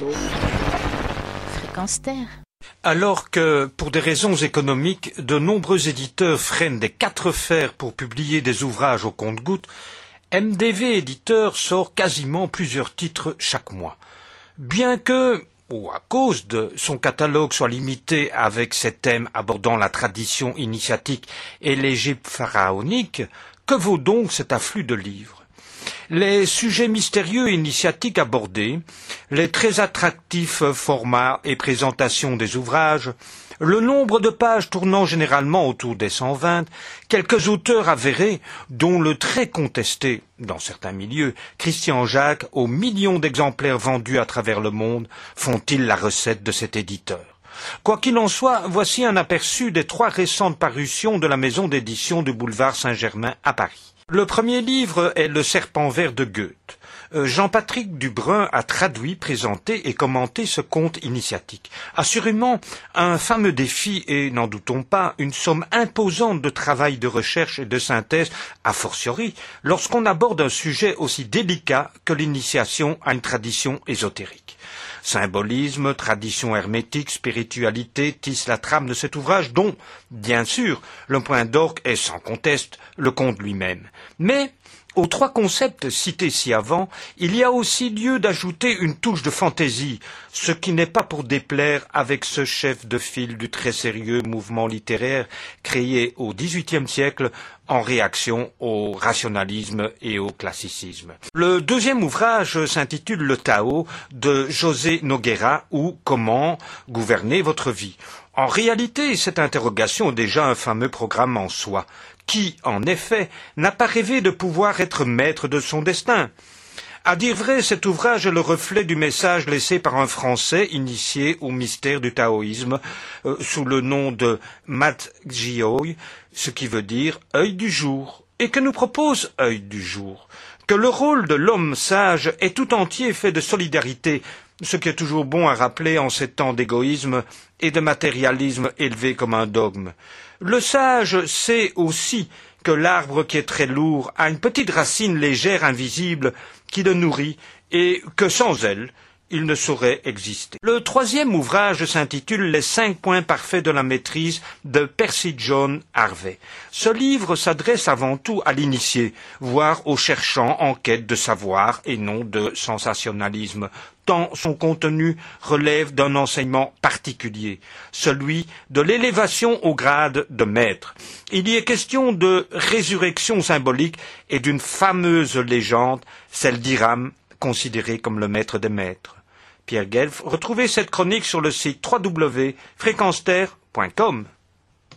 Fréquence Terre. Alors que, pour des raisons économiques, de nombreux éditeurs freinent des quatre fers pour publier des ouvrages au compte-gouttes, MDV Éditeur sort quasiment plusieurs titres chaque mois. Bien que, ou à cause de son catalogue soit limité avec ses thèmes abordant la tradition initiatique et l'Égypte pharaonique, que vaut donc cet afflux de livres? Les sujets mystérieux et initiatiques abordés, les très attractifs formats et présentations des ouvrages, le nombre de pages tournant généralement autour des 120, quelques auteurs avérés, dont le très contesté, dans certains milieux, Christian Jacques, aux millions d'exemplaires vendus à travers le monde, font-ils la recette de cet éditeur? Quoi qu'il en soit, voici un aperçu des 3 récentes parutions de la maison d'édition du boulevard Saint-Germain à Paris. Le premier livre est Le Serpent vert de Goethe. Jean-Patrick Dubrun a traduit, présenté et commenté ce conte initiatique. Assurément, un fameux défi et, n'en doutons pas, une somme imposante de travail de recherche et de synthèse, a fortiori, lorsqu'on aborde un sujet aussi délicat que l'initiation à une tradition ésotérique. Symbolisme, tradition hermétique, spiritualité tissent la trame de cet ouvrage dont, bien sûr, le point d'orgue est sans conteste le conte lui-même. Mais, aux 3 concepts cités ci-avant, il y a aussi lieu d'ajouter une touche de fantaisie, ce qui n'est pas pour déplaire avec ce chef de file du très sérieux mouvement littéraire créé au XVIIIe siècle en réaction au rationalisme et au classicisme. Le deuxième ouvrage s'intitule Le Tao de José Noguera ou Comment gouverner votre vie. En réalité, cette interrogation est déjà un fameux programme en soi. Qui, en effet, n'a pas rêvé de pouvoir être maître de son destin? À dire vrai, cet ouvrage est le reflet du message laissé par un Français initié au mystère du taoïsme sous le nom de Mat Gioy, ce qui veut dire œil du jour, et que nous propose œil du jour, que le rôle de l'homme sage est tout entier fait de solidarité, ce qui est toujours bon à rappeler en ces temps d'égoïsme et de matérialisme élevé comme un dogme. Le sage sait aussi que l'arbre qui est très lourd a une petite racine légère, invisible, qui le nourrit, et que sans elle, il ne saurait exister. Le troisième ouvrage s'intitule Les 5 points parfaits de la maîtrise de Percy John Harvey. Ce livre s'adresse avant tout à l'initié, voire aux cherchants en quête de savoir et non de sensationnalisme, tant son contenu relève d'un enseignement particulier, celui de l'élévation au grade de maître. Il y est question de résurrection symbolique et d'une fameuse légende, celle d'Hiram, considéré comme le maître des maîtres. Pierre Guelf, retrouvez cette chronique sur le site www.fréquenceterre.com.